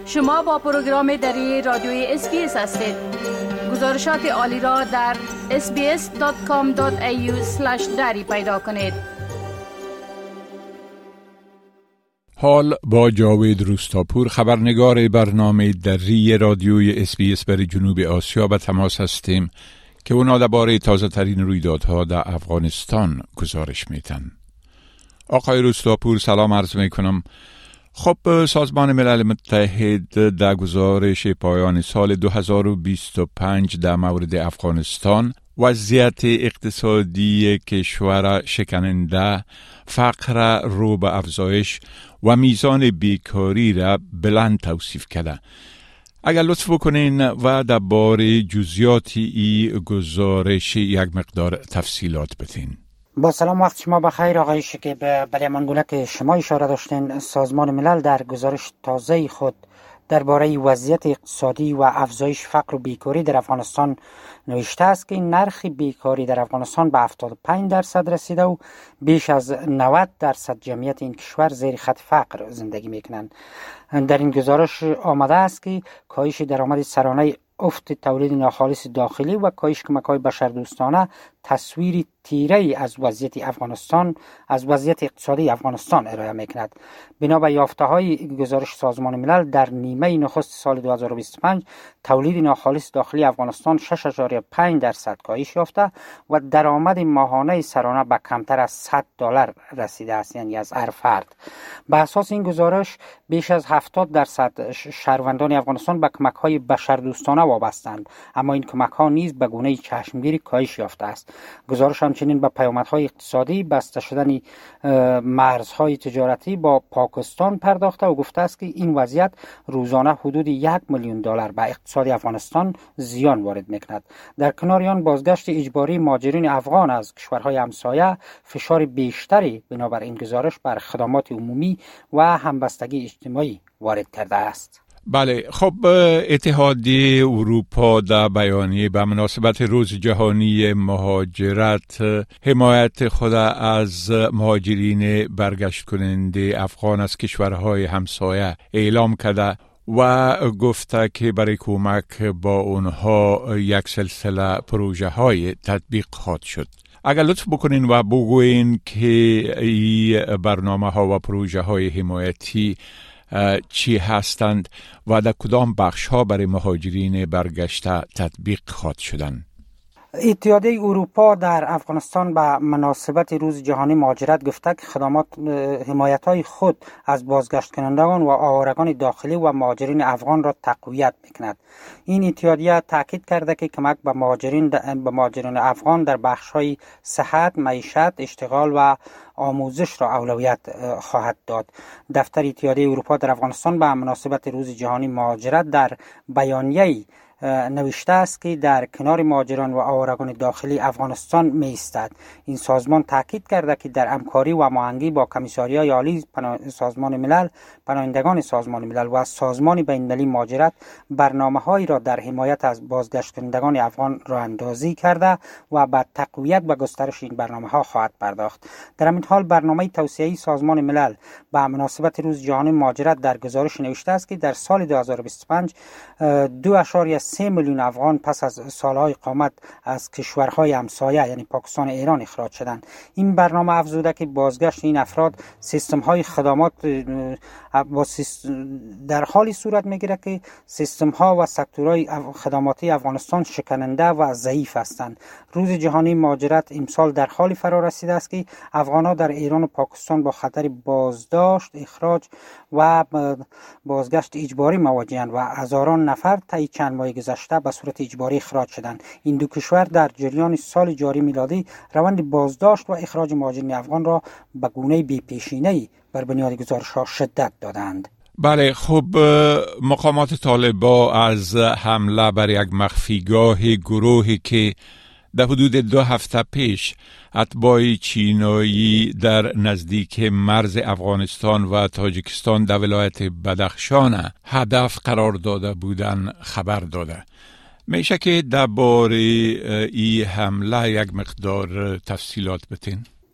شما با پروگرام دری رادیوی SBS هستید. گزارشات عالی را در sbs.com.au/dari پیدا کنید. حال با جاوید روستاپور، خبرنگار برنامه دری رادیوی SBS برای جنوب آسیا به تماس هستیم که اونا درباره تازه ترین رویدادها در افغانستان گزارش میتن. آقای روستاپور سلام عرض میکنم. خب سازمان ملل متحد در گزارش پایان سال 2025 در مورد افغانستان وضعیت اقتصادی کشور شکننده، فقر رو به افزایش و میزان بیکاری را بلند توصیف کرده. اگر لطف بکنین و درباره جزئیاتی ای گزارش یک مقدار تفصیلات بدین. با سلام، وقت شما بخیر آقای شکیب. بله، همانگونه که شما اشاره داشتین، سازمان ملل در گزارش تازه خود درباره وضعیت اقتصادی و افزایش فقر و بیکاری در افغانستان نوشته است که نرخ بیکاری در افغانستان به 75% رسیده و بیش از 90% جمعیت این کشور زیر خط فقر زندگی میکنند. در این گزارش آمده است که کاهش درآمد سرانه، افت تولید ناخالص داخلی و کاهش کمک‌های بشردوستانه تصویری تیره از وضعیت افغانستان، از وضعیت اقتصادی افغانستان ارائه میکند. بنا به یافته‌های گزارش سازمان ملل، در نیمه نخست سال 2025 تولید ناخالص داخلی افغانستان 6.5% کاهش یافته و درآمد ماهانه سرانه به کمتر از $100 رسیده است، یعنی از هر فرد. به اساس این گزارش بیش از 70% شهروندان افغانستان به کمک‌های بشردوستانه وابستند، اما این کمک‌ها نیز به گونه چشمگیری کاهش یافته است. گزارش همچنین به پیامدهای اقتصادی، بسته شدن مرزهای تجارتی با پاکستان پرداخته و گفته است که این وضعیت روزانه حدود $1,000,000 به اقتصاد افغانستان زیان وارد میکند. در کنار آن، بازگشت اجباری مهاجرین افغان از کشورهای همسایه فشار بیشتری بنابر این گزارش بر خدمات عمومی و همبستگی اجتماعی وارد کرده است. بله، خب اتحادیه اروپا در بیانیه به مناسبت روز جهانی مهاجرت حمایت خود از مهاجرین برگشت کننده افغان از کشورهای همسایه اعلام کرده و گفته که برای کمک با اونها یک سلسله پروژه های تطبیق خواهد شد. اگر لطف بکنین و بگوین که این برنامه ها و پروژه های حمایتی چی هستند و در کدام بخش ها برای مهاجرین برگشته تطبیق خواهد شدند؟ اتحادیه اروپا در افغانستان به مناسبت روز جهانی مهاجرت گفته که خدمات حمایت‌های خود از بازگشت کنندگان و آوارگان داخلی و مهاجرین افغان را تقویت می‌کند. این اتحادیه تاکید کرده که کمک به مهاجرین افغان در بخش‌های صحت، معیشت، اشتغال و آموزش را اولویت خواهد داد. دفتر اتحادیه اروپا در افغانستان به مناسبت روز جهانی مهاجرت در بیانیه‌ای نوشته است که در کنار مهاجران و آوارگان داخلی افغانستان می ایستد. این سازمان تاکید کرده که در همکاری و هماهنگی با کمیساریای عالی سازمان ملل، پناهندگان سازمان ملل و سازمان بین‌المللی مهاجرت برنامه‌هایی را در حمایت از بازگشت کنندگان افغان راه اندازی کرده و به تقویت و گسترش این برنامه‌ها خواهد پرداخت. در همین حال برنامه توسعه‌ای سازمان ملل به مناسبت روز جهانی مهاجرت در گزارش نوشته است که در سال 2025 2.3 میلیون افغان پس از سالهای اقامت از کشورهای همسایه یعنی پاکستان و ایران اخراج شدند. این برنامه افزوده که بازگشت این افراد سیستم‌های خدمات در حالی صورت می‌گیرد که سیستم‌ها و سکتورهای خدماتی افغانستان شکننده و ضعیف هستند. روز جهانی مهاجرت امسال در حالی فرا رسیده است که افغان‌ها در ایران و پاکستان با خطر بازداشت، اخراج و بازگشت اجباری مواجه‌اند و هزاران نفر طی چند ماه گذشته به صورت اجباری اخراج شدند. این دو کشور در جریان سال جاری میلادی روند بازداشت و اخراج مهاجرین افغان را به گونه بی‌پیشینه‌ای بر بنیاد گزارش‌ها شدت دادند. بله، خب مقامات طالبان از حمله بر یک مخفیگاه گروهی که در حدود 2 هفته پیش اتباع چینایی در نزدیک مرز افغانستان و تاجیکستان در ولایت بدخشان هدف قرار داده بودند خبر داده. میشه که درباره این حمله یک مقدار تفصیلات بتین؟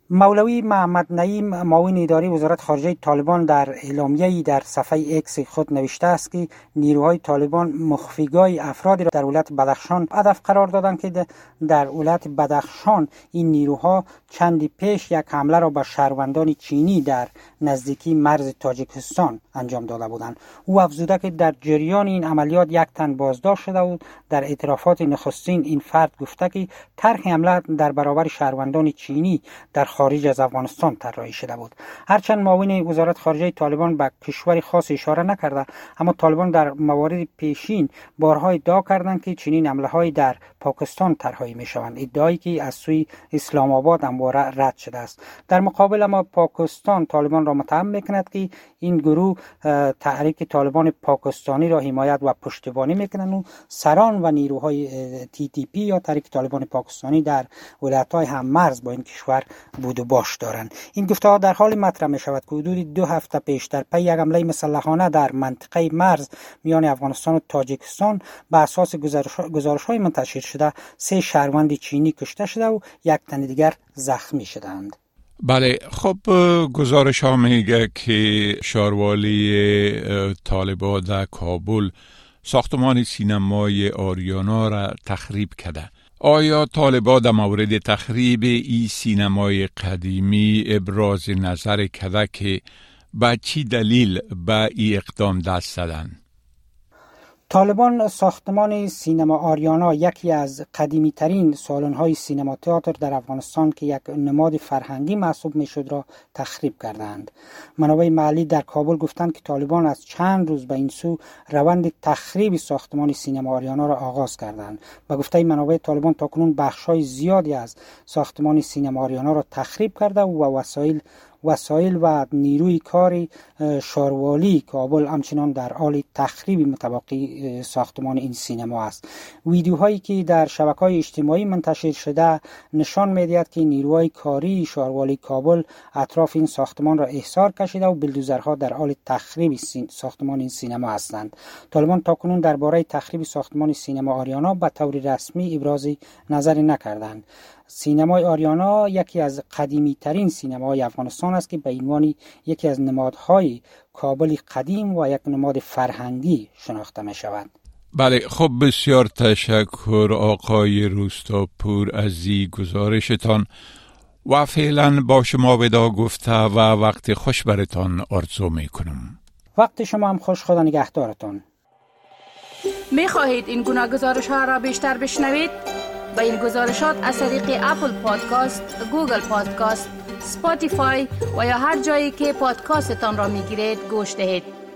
مولوی محمد نعیم معاون اداری وزارت خارجه طالبان در اعلامیه‌ای در صفحه ایکس خود نوشته است که نیروهای طالبان مخفیگاه افرادی را در ولایت بدخشان هدف قرار دادند که در ولایت بدخشان این نیروها چندی پیش یک حمله را به شهروندان چینی در نزدیکی مرز تاجیکستان انجام داده بودند. او افزوده که در جریان این عملیات یک تن بازداشت شده بود. در اعترافات نخستین این فرد گفته که طرح حمله در برابر شهروندان چینی در خارج از افغانستان طراحی شده بود. هرچند معاون وزارت خارجه طالبان به کشور خاص اشاره نکرده، اما طالبان در موارد پیشین بارها ادعا کردند که چنین حمله‌های در پاکستان طراحی می‌شوند، ادعایی که از سوی اسلام آباد همواره رد شده است. در مقابل اما پاکستان طالبان را متهم می‌کند که این گروه تحریک طالبان پاکستانی را حمایت و پشتیبانی می‌کنند و سران و نیروهای TTP یا تحریک طالبان پاکستانی در ولایت‌های هم‌مرز با این کشور بود و باش دارند. این گفته‌ها در حال مطرح می‌شود که حدود 2 هفته پیش در پی یک حمله مسلحانه در منطقه مرز میان افغانستان و تاجیکستان به اساس گزارش‌های منتشر شده 3 شهروند چینی کشته شده و 1 تن دیگر زخمی شدند. بله، خب گزارش ها میگه که شاروالی طالبان در کابل ساختمان سینمای آریانا را تخریب کرده. آیا طالبان در مورد تخریب این سینمای قدیمی ابراز نظر کرده که به چی دلیل به این اقدام دست زدن؟ طالبان ساختمان سینما آریانا، یکی از قدیمی ترین سالن‌های سینما تئاتر در افغانستان که یک نماد فرهنگی محسوب می‌شد را تخریب کردند. منابع محلی در کابل گفتند که طالبان از چند روز به این سو روند تخریب ساختمان سینما آریانا را آغاز کردند. به گفته منابع طالبان تاکنون بخش‌های زیادی از ساختمان سینما آریانا را تخریب کرده و وسایل و نیروی کاری شاروالی کابل همچنان در حال تخریب متبقی ساختمان این سینما است. ویدیوهایی که در شبکه‌های اجتماعی منتشر شده نشان می‌دهد که نیروهای کاری شاروالی کابل اطراف این ساختمان را احاصار کشیده و بلدوزرها در حال تخریب ساختمان این سینما هستند. طالبان تاکنون درباره تخریب ساختمان سینما آریانا به طور رسمی ابراز نظری نکردند. سینمای آریانا یکی از قدیمی ترین سینماهای افغانستان است که به عنوان یکی از نمادهای کابل قدیم و یک نماد فرهنگی شناخته می شود. بله، خب بسیار تشکر آقای روستاپور از این گزارشتان و فعلا با شما ودا گفته و وقت خوش برتان آرزو می کنم. وقت شما هم خوش، خدا نگهدارتان. می خواهید این گناه گزارش ها را بیشتر بشنوید؟ با این گزارشات از طریق اپل پادکاست، گوگل پادکاست، اسپاتیفای و یا هر جایی که پادکاستتان را می گیرید گوش دهید.